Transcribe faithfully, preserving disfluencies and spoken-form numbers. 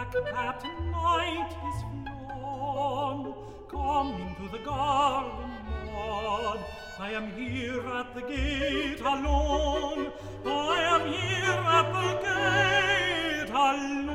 back at night is flown, come into the garden, Maud. I am here at the gate alone. I am here at the gate alone.